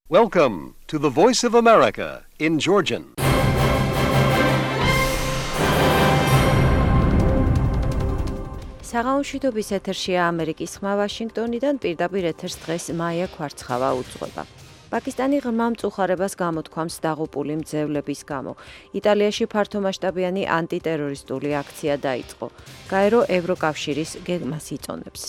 Welcome to the Voice of America in Georgian. საღამოშვიდობის ეთერშია ამერიკის ხმა ვაშინგტონიდან პირდაპირ ეთერს დღეს მაია ქვარცხავა უძღვება. პაკისტანი ღრმა მწუხარებას გამოთქვამს დაღუპული მძევლების გამო. იტალიაში ფართომასშტაბიანი ანტიტერორისტული აქცია დაიწყო. გაერო ევროკავშირის გეგმას იწონებს.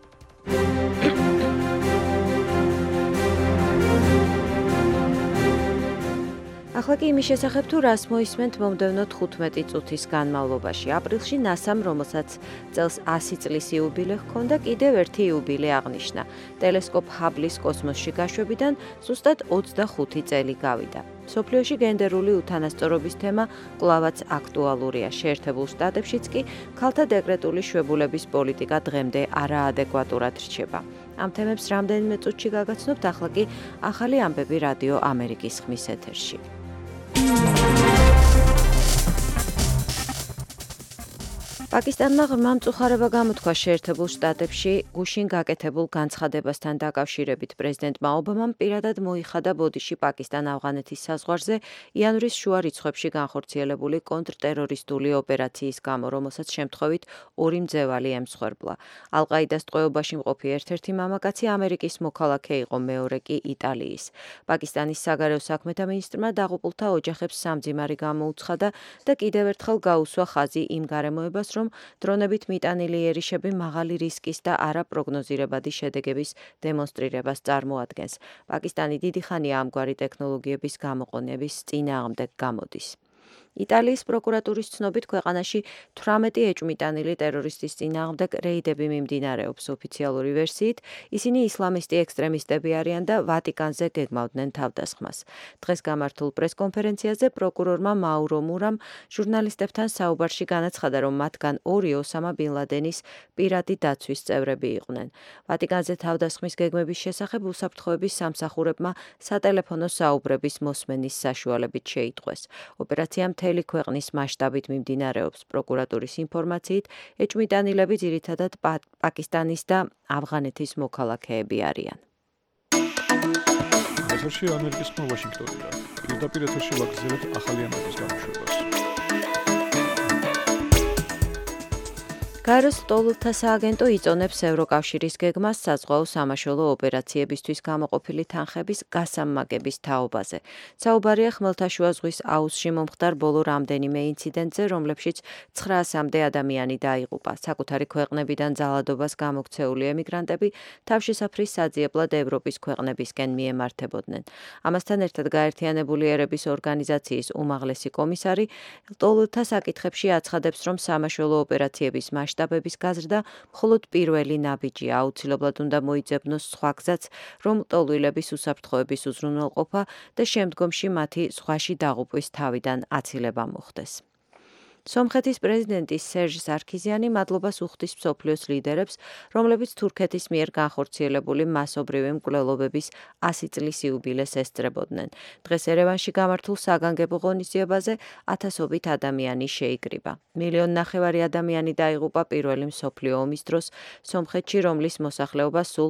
ახლა კი იმის შესახებ თუ რას მოისმენთ მომდევნო 15 წუთის განმავლობაში. აპრილში NASA-მ, რომელსაც წელს 100 წლის იუბილე ჰქონდა, კიდევ ერთი იუბილე აღნიშნა. ტელესკოპ ჰაბლის კოსმოსში გაშვებიდან ზუსტად 25 წელი გავიდა. მსოფლიოში გენდერული უთანასწორობის თემა კვლავაც აქტუალურია. შეერთებულ შტატებშიც კი ქალთა დეკრეტული შვებულების პოლიტიკა დღემდე არაადეკვატურად რჩება. ამ თემებს რამდენიმე წუთში გაგაცნობთ, ახლა კი ახალი ამბები რადიო ამერიკის ხმის ეთერში. პაკისტანმა ღრმა მწუხარება გამოთქვა შეერთებულ შტატებში გუშინ გაკეთებულ განცხადებასთან დაკავშირებით. პრეზიდენტმა ობამამ პირადად მოიხადა ბოდიში პაკისტან-ავღანეთის საზღვარზე იანვრის შუა რიცხვებში განხორციელებული კონტრტერორისტული ოპერაციის გამო, რომელსაც შემთხვევით 2 მძევალი ემსხვერპლა. ალ-ყაიდას ტყვეობაში მყოფი ერთ-ერთი მამაკაცი ამერიკის მოქალაქე იყო, მეორე კი იტალიის. პაკისტანის საგარეო საქმეთა მინისტრმა დაღუპულთა ოჯახებს სამძიმარი გამოუცხადა და კიდევ ერთხელ გაუსვა ხაზი იმ გარემოებას, რომ დრონებით მიტანილი იერიშები მაღალი რისკის და არაპროგნოზირებადი შედეგების დემონსტრირებას წარმოადგენს. პაკისტანი დიდი ხანია ამგვარი ტექნოლოგიების გამოყენების წინააღმდეგ გამოდის. იტალიის პროკურატურის ცნობით ქვეყანაში 18 ეჭვმიტანილი ტერორისტის წინააღმდეგ რეიდები მიმდინარეობს. ოფიციალური ვერსიით, ისინი ისლამისტი ექსტრემისტები არიან და ვატიკანზე გეგმავდნენ თავდასხმას. დღეს გამართულ პრესკონფერენციაზე პროკურორმა მაურო მურამ ჟურნალისტებთან საუბარში განაცხადა, რომ მათგან 2 ოსამა ბინ ლადენის პირადი დაცვის წევრები იყვნენ. ვატიკანზე თავდასხმის გეგმების შესახებ უსაფრთხოების სამსახურებმა სატელეფონო საუბრების მოსმენის საშუალებით შეიტყვეს. ოპერაცია მთელი ქვეყნის მასშტაბით მიმდინარეობს. პროკურატურის ინფორმაციით, ეჭვმიტანილები ძირითადად პაკისტანის და ავღანეთის მოქალაქეები არიან. ეთერში ამერიკის ხმა ვაშინგტონიდან. პირდაპირ ეთერში ვაგრძელებთ ახალი ამბების გამოშვებას. გაეროს ლტოლვილთა სააგენტო იწონებს ევროკავშირის გეგმას საზღვაო სამაშველო ოპერაციებისთვის გამოყოფილი თანხების გასამმაგების თაობაზე. საუბარია ხმელთაშუა ზღვის აუზში მომხდარ ბოლო რამდენიმე ინციდენტზე, რომლებშიც 900-მდე ადამიანი დაიღუპა. საკუთარი ქვეყნებიდან ძალადობას გამოქცეული ემიგრანტები თავშესაფრის საძიებლად ევროპის ქვეყნებისკენ მიემართებოდნენ. ამასთან ერთად გაერთიანებული ერების ორგანიზაციის უმაღლესი კომისარი ლტოლვილთა საკითხებში აცხადებს, რომ სამაშველო ოპერაციების მასშტაბების გაზრდა მხოლოდ პირველი ნაბიჯია. აუცილებლად უნდა მოიძებნოს სხვა გზაც, რომ ლტოლვილების უსაფრთხოების უზრუნველყოფა და შემდგომში მათი ზღვაში დაღუპვის თავიდან აცილება მოხდეს. სომხეთის პრეზიდენტი სერჟ სარქიზიანი მადლობას უხდის მსოფლიოს ლიდერებს, რომლებიც თურქეთის მიერ განხორციელებული მასობრივი მკვლელობების 100 წლის იუბილეს ესწრებოდნენ. დღეს ერევანში გამართულ საგანგებო ღონისძიებაზე ათასობით ადამიანი შეიკრიბა. 1,5 მილიონი ადამიანი დაიღუპა პირველი მსოფლიო ომის დროს სომხეთში, რომლის მოსახლეობა სულ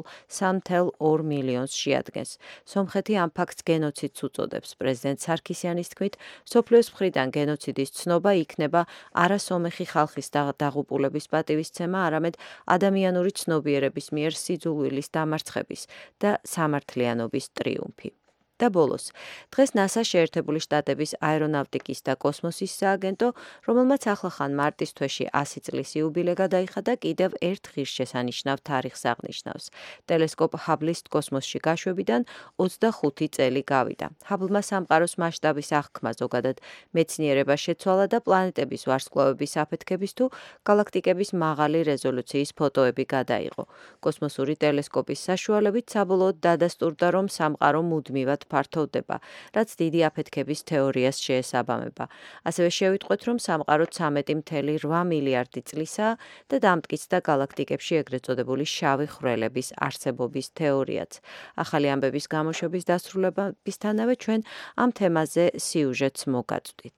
3,2 მილიონს შეადგენს. სომხეთი ამ ფაქტს გენოციდს უწოდებს. პრეზიდენტ სარქისიანის თქმით, მსოფლიოს მხრიდან გენოციდის ცნობა იქნება არა სომეხი ხალხის დაღუპულების პატივისცემა, არამედ ადამიანური ცნობიერების მიერ სიძულვილის დამარცხების და სამართლიანობის ტრიუმფი. და ბოლოს, დღეს NASA შეერთებული შტატების აერონავტიკის და კოსმოსის სააგენტო, რომელმაც ახლახან მარტის თვეში 100 წლის იუბილე გადაიხადა, კიდევ ერთ ღირსშესანიშნავ თარიღს აღნიშნავს. ტელესკოპ ჰაბლის კოსმოსში გაშვებიდან 25 წელი გავიდა. ჰაბლმა სამყაროს მასშტაბის აღქმა ზოგადად მეცნიერება შეცვალა და პლანეტების ვარსკვლავების აფეთქების თუ გალაქტიკების მაღალი რეზოლუციის ფოტოები გადაიღო. კოსმოსური ტელესკოპის საშუალებით საბოლოოდ დადასტურდა, რომ სამყარო მუდმივად ფართოვდება, რაც დიდი აფეთქების თეორიას შეესაბამება. ასევე შევიტყვეთ, რომ სამყარო 13.8 მილიარდი წლისაა და დამტკიცდა გალაქტიკებში ეგრეთ წოდებული შავი ხვრელების არსებობის თეორიაც. ახალი ამბების გამოშვების დასრულებისთანავე ჩვენ ამ თემაზე სიუჟეტს მოგაწვდით.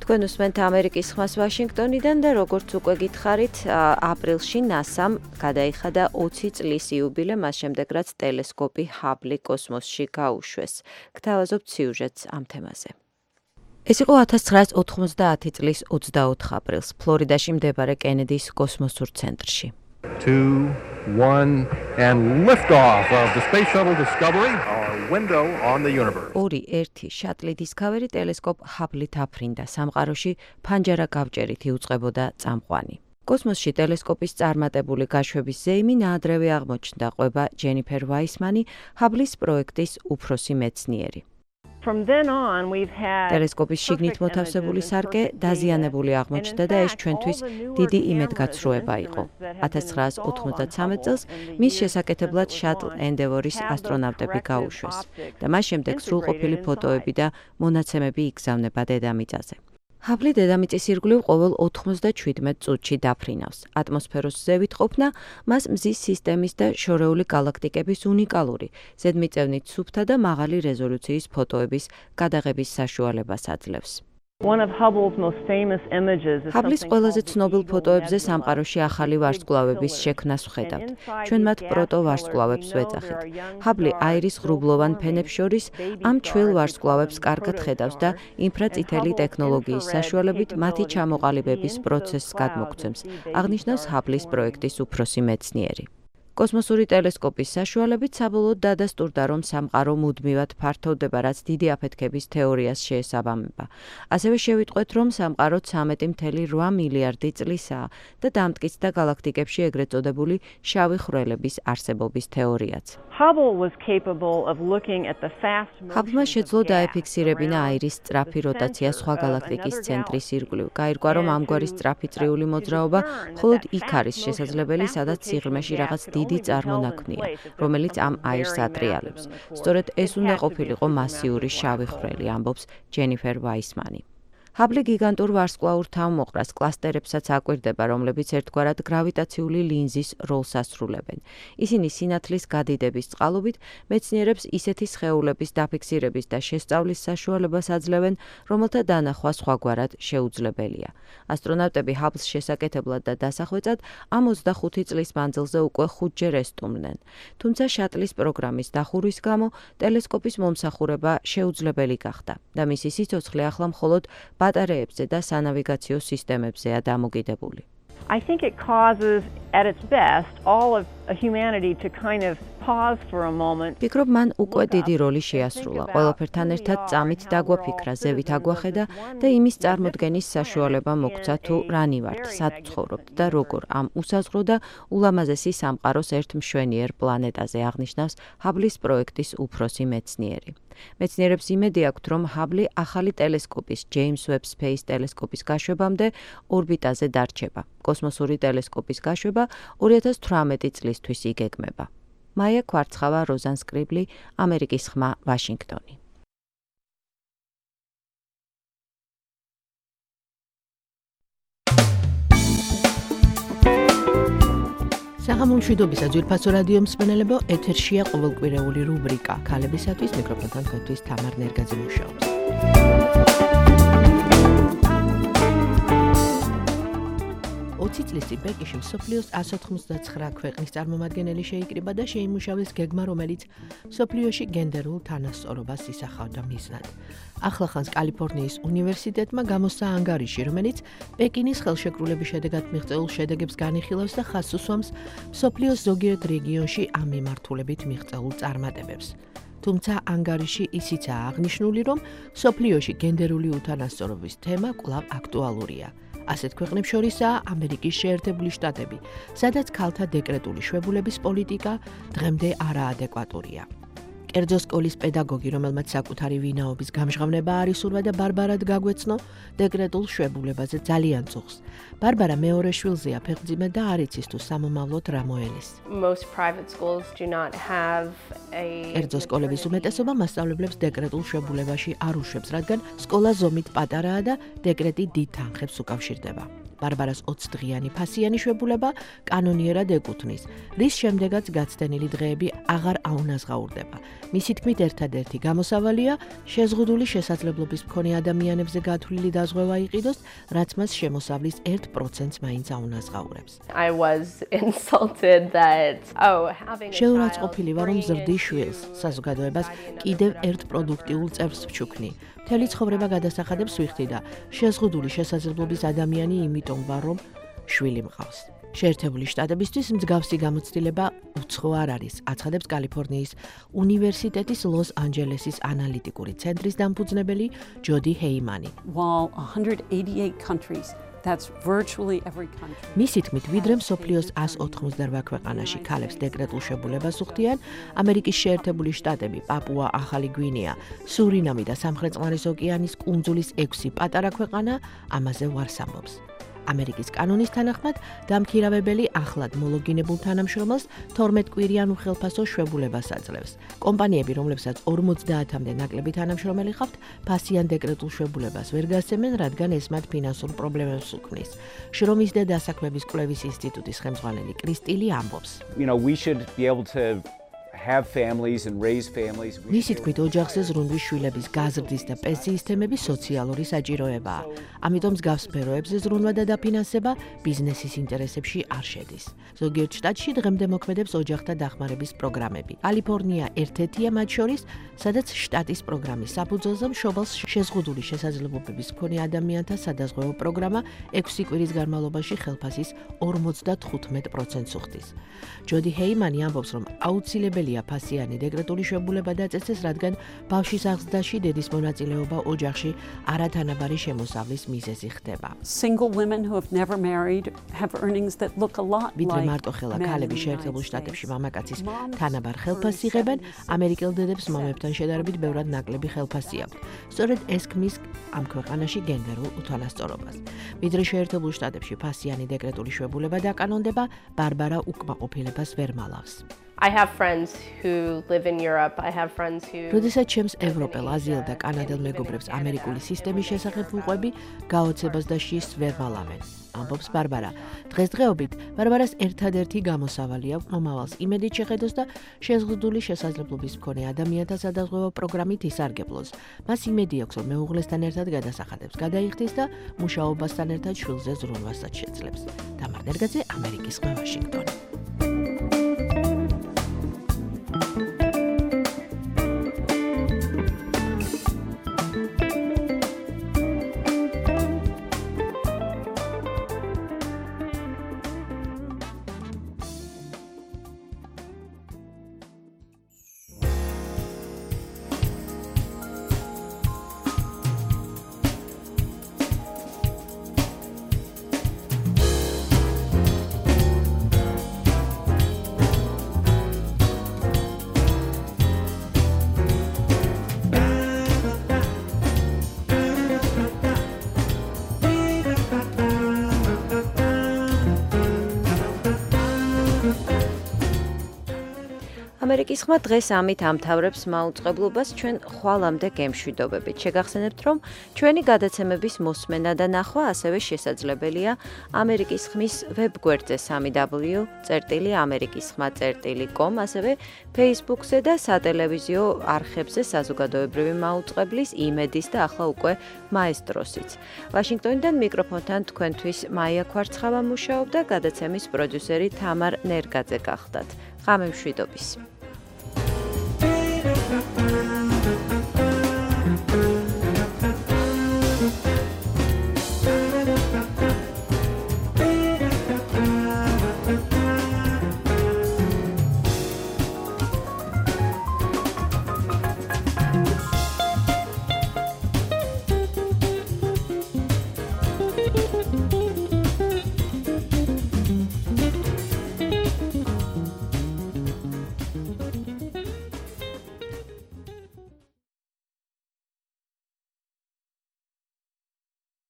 თქვენ უსმენთ ამერიკის ხმას ვაშინგტონიდან და როგორც უკვე გითხარით, აპრილში NASA-მ გადაიხადა 20 წლის იუბილე, მას შემდეგ რაც ტელესკოპი ჰაბლი კოსმოსში გაუშვეს. გთავაზობთ სიუჟეტს ამ თემაზე. ეს იყო 1990 წლის 24 აპრილს, ფლორიდაში მდებარე კენედის კოსმოსურ ცენტრში. 2, 1, and liftoff of the Space Shuttle Discovery, our window on the universe. 2-1 შატლი Discovery ტელესკოპ ჰაბლით აფრინდა. სამყაროში ფანჯარა გავჭერით იუწყებოდა წამყვანი. კოსმოსში ტელესკოპის წარმატებული გაშვების ზეიმი ნაადრევი აღმოჩნდა, ყვება ჯენიფერ ვაისმანი, ჰაბლის პროექტის უფროსი მეცნიერი. ტელესკოპის შიგნით მოთავსებული სარკე დაზიანებული აღმოჩნდა და ეს ჩვენთვის დიდი იმედგაცრუება იყო. 1993 წელს მის შესაკეთებლად შატლ ენდევორის ასტრონავტები გაუშვეს და მას შემდეგ სრულყოფილი ფოტოები და მონაცემები იგზავნება დედამიწაზე. ჰაბლი დედამიწის ირგვლივ ყოველ 97 წუთში დაფრინავს. ატმოსფეროს ზევით ყოფნა მას მზის სისტემის და შორეული გალაქტიკების უნიკალური, ზედმიწევნით სუფთა და მაღალი რეზოლუციის ფოტოების გადაღების საშუალებას აძლევს. ჰაბლის ყველაზე ცნობილ ფოტოებზე სამყაროში ახალი ვარსკვლავების შექმნას ვხედავთ. ჩვენ მათ პროტოვარსკვლავებს ვეძახით. ჰაბლი აირის ღრუბლოვან ფენებს შორის ამ ჩვეულ ვარსკვლავებს კარგად ხედავს და ინფრაწითელი ტექნოლოგიის საშუალებით მათი ჩამოყალიბების პროცესს გადმოგცემს, აღნიშნავს ჰაბლის პროექტის უფროსი მეცნიერი. კოსმოსური ტელესკოპის საშუალებით საბოლოოდ დადასტურდა, რომ სამყარო მუდმივად ფართოვდება, რაც დიდი აფეთქების თეორიას შეესაბამება. ასევე შევიტყვეთ, რომ სამყარო 13.8 მილიარდი წლისაა და დამტკიცდა გალაქტიკებში ეგრეთ წოდებული შავი ხვრელების არსებობის თეორიაც. ჰაბლმა შეძლო დაეფიქსირებინა აირის სწრაფი როტაცია სხვა გალაქტიკის ცენტრის ირგვლივ. გაირკვა, რომ ამგვარი სწრაფი წრიული მოძრაობა მხოლოდ იქ არის შესაძლებელი, სადაც სიღრმეში რაღაც დიდი წარმონაქმნია, რომელიც ამ აირს ატრიალებს. სწორედ ეს უნდა ყოფილიყო მასიური შავი ხვრელი, ამბობს ჯენიფერ ვაისმანი. ჰაბლი გიგანტურ ვარსკვლავურ თავმოყრას კლასტერებსაც აკვირდება, რომლებიც ერთგვარად გრავიტაციული ლინზის როლს ასრულებენ. ისინი სინათლის გადიდების წყალობით მეცნიერებს ისეთი სხეულების დაფიქსირების და შესწავლის საშუალებას აძლევენ, რომელთა დანახვა სხვაგვარად შეუძლებელია. ასტრონავტები ჰაბლს შესაკეთებლად და დასახვეწად ამ 25 წლის მანძილზე უკვე 5-ჯერ ესტუმრნენ. თუმცა შატლის პროგრამის დახურვის გამო ტელესკოპის მომსახურება შეუძლებელი გახდა და მისი სიცოცხლე ახლა მხოლოდ ბატარეებზე და სანავიგაციო სისტემებზეა დამოკიდებული. I think it causes at its best all of humanity to kind of pause for a moment. ფიქრობ, მან უკვე დიდი როლი შეასრულა. ყველაფერთან ერთად წამით დაგვაფიქრა, ზევით აგვახედა და იმის წარმოდგენის საშუალება მოგცა თუ რანი ვართ, სად ცხოვრობთ და როგორ ამ უსაზღრო და ულამაზესი სამყაროს ერთ მშვენიერ პლანეტაზე, აღნიშნავს ჰაბლის პროექტის უფროსი მეცნიერი. მეცნიერებს იმედი აქვთ, რომ ჰაბლი ახალი ტელესკოპის, ჯეიმს ვებ სპეის ტელესკოპის გაშვებამდე ორბიტაზე დარჩება. კოსმოსური ტელესკოპის გაშვება 2018 წლისთვის იგეგმება. მაია კვარცხავა, როზან სკრიბლი, ამერიკის ხმა, ვაშინგტონი. საღამო მშვიდობისა ძვირფასო რადიო მსმენელებო, ეთერშია ყოველკვირეული რუბრიკა ქალებისათვის, მიკროფონთან თქვენთვის თამარ ნერგაძე მუშაობს. წლის წინ პეკინში მსოფლიოს 199 ქვეყნის წარმომადგენელი შეიკრიბა და შეიმუშავეს გეგმა, რომელიც მსოფლიოში გენდერულ თანასწორობას ისახავდა მიზნად. ახლახანს კალიფორნიის უნივერსიტეტმა გამოსცა ანგარიში, რომელიც პეკინის ხელშეკრულების შედეგად მიღწეულ შედეგებს განიხილავს და ხაზს უსვამს მსოფლიოს ზოგიერთ რეგიონში ამ მიმართულებით მიღწეულ წარმატებებს. თუმცა ანგარიში ისიცაა აღნიშნული, რომ მსოფლიოში გენდერული უთანასწორობის თემა კვლავ აქტუალურია. ასეთ ქვეყნებს შორისაა ამერიკის შეერთებული შტატები, სადაც ქალთა დეკრეტული შვებულების პოლიტიკა დღემდე არაადეკვატურია. კერძო სკოლის პედაგოგი, რომელმაც საკუთარი ვინაობის გამჟღავნება არ ისურვა და ბარბარად გაგვეცნო დეკრეტულ შვებულებაზე ძალიან წუხს. ბარბარა მეორე შვილზეა ფეხმძიმე და არ იცის თუ სამომავლოდ რა მოელის. კერძო სკოლების უმეტესობა მასწავლებლებს დეკრეტულ შვებულებაში არ უშვებს, რადგან სკოლა ზომით პატარაა და დეკრეტი დიდ თანხებს უკავშირდება. ბარბარას 20 დღიანი ფასიანი შვებულება კანონიერად ეკუთვნის, რის შემდეგაც გაცდენილი დღეები აღარ აუნაზღაურდება. მისი თქმით, ერთადერთი გამოსავალია შეზღუდული შესაძლებლობის მქონე ადამიანებზე გათვლილი დაზღვევა იყიდოს, რაც მას შემოსავლის 1%-ს მაინც აუნაზღაურებს. შეურაცხყოფილი ვარ, რომ ზრდი შვილს, საზოგადოებას კიდევ ერთ პროდუქტიულ წევრს ვჩუქნი. მთელი ცხოვრება გადასახადებს ვიხდი და შეზღუდული შესაძლებლობის ადამიანი იმიტომ ვარ, რომ შვილი მყავს. შეერთებული შტატებისთვის მსგავსი გამოცდილება უცხო არ არის, აცხადებს კალიფორნიის უნივერსიტეტის ლოს-ანჯელესის ანალიტიკური ცენტრის დამფუძნებელი ჯოდი ჰეიმანი. მისი თქმით, ვიდრე მსოფლიოს 198 ქვეყანაში ქალებს დეკრეტულ შვებულებას უხდიან, ამერიკის შეერთებული შტატები, პაპუა ახალი გვინეა, სურინამი და სამხრეთ წყნარის ოკეანის კუნძულის 6 პატარა ქვეყანა ამაზე ვარს ამბობს. ამერიკის კანონის თანახმად დამქირავებელი ახლად მოლოგინებულ თანამშრომელს 12 კვირიან უხელფასო შვებულებას აძლევს. კომპანიები, რომლებსაც 50-მდე ნაკლები თანამშრომელი ჰყავთ, ფასიან დეკრეტულ შვებულებას ვერ გასცემენ, რადგან ეს მათ ფინანსურ პრობლემებს უქმნის. შრომის და დასაქმების კვლევის ინსტიტუტის ხელმძღვანელი კრისტილი ამბობს. მისი თქმით, ოჯახზე ზრუნვის შვილების გაზრდის და პენსიის თემები სოციალური საჭიროებაა. ამიტომ მსგავს სფეროებზე ზრუნვა და დაფინანსება ბიზნესის ინტერესებში არ შედის. ზოგიერთ შტატში დღემდე მოქმედებს ოჯახთა დახმარების პროგრამები. კალიფორნია ერთ-ერთია მათ შორის, სადაც შტატის პროგრამის საფუძველზე მშობელს შეზღუდული შესაძლებლობების მქონე ადამიანთა სადაზღვევო პროგრამა 6 კვირის განმავლობაში ხელფასის 55%-ს უხდის. ჯოდი ჰეიმანი ამბობს, რომ აუცილებელი ფასიანი დეკრეტული შვებულება დაწესეს, რადგან ბავშვის აღზრდაში დედის მონაწილეობა ოჯახში არათანაბარი შემოსავლის მიზეზი ხდება. ვიდრე მარტოხელა ქალები შეერთებულ შტატებში მამაკაცის თანაბარ ხელფასს იღებენ, ამერიკელ დედებს მამებთან შედარებით ბევრად ნაკლები ხელფასი აქვთ. სწორედ ეს ქმნის ამ ქვეყანაში გენდერულ უთანასწორობას. ვიდრე შეერთებულ შტატებში ფასიანი დეკრეტული შვებულება დაკანონდება, ბარბარა უკმაყოფილებას ვერ მალავს. როდესაც ჩემს ევროპელ, აზიელ და კანადელ მეგობრებს ამერიკული სისტემის შესახებ ვუყვები, გაოცებას და შიშს ვერ ვალამენ. ამბობს ბარბარა. დღესდღეობით ბარბარას ერთადერთი გამოსავალი აქვს მომავალს იმედით შეხედოს და შეზღუდული შესაძლებლობის მქონე ადამიანთა სადაზღვევო პროგრამით ისარგებლოს. მას იმედი აქვს, რომ მეუღლესთან ერთად გადასახადებს გადაიხდის და მუშაობასთან ერთად შვილზე ზრუნვასაც შეძლებს. თამარ ნერგაძე, ამერიკის ხმა, ვაშინგტონი. ამერიკის ხმა დღეს ამით ამთავრებს მაუწყებლობას ჩვენ ხვალამდე გემშვიდობებით. შეგახსენებთ, რომ ჩვენი გადაცემების მოსმენა და ნახვა ასევე შესაძლებელია ამერიკის ხმის ვებგვერდზე www.amerikisxma.com, ასევე Facebook-ზე და სატელევიზიო არხებზე საზოგადოებრივი მაუწყებლის, იმედის და ახლა უკვე მაესტროსიც. ვაშინგტონიდან მიკროფონთან თქვენთვის მაია ქვარცხავა მუშაობდა, გადაცემის პროდიუსერი თამარ ნერგაძე გახდათ. ღამემშვიდობის.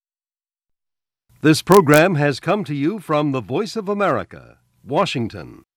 This program has come to you from the Voice of America, Washington.